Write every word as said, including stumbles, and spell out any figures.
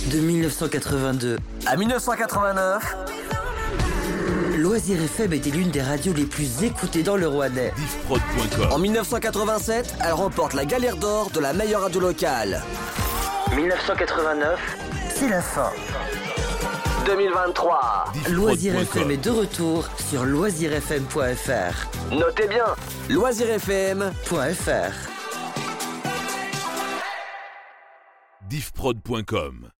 De mille neuf cent quatre-vingt-deux à mille neuf cent quatre-vingt-neuf, Loisir F M était l'une des radios les plus écoutées dans le Rouennais. Diffprod point com. En mille neuf cent quatre-vingt-sept, elle remporte la Galère d'or de la meilleure radio locale. mille neuf cent quatre-vingt-neuf, c'est la fin. deux mille vingt-trois, Loisir F M est de retour sur loisir f m point f r. Notez bien, loisir f m point f r. Diffprod point com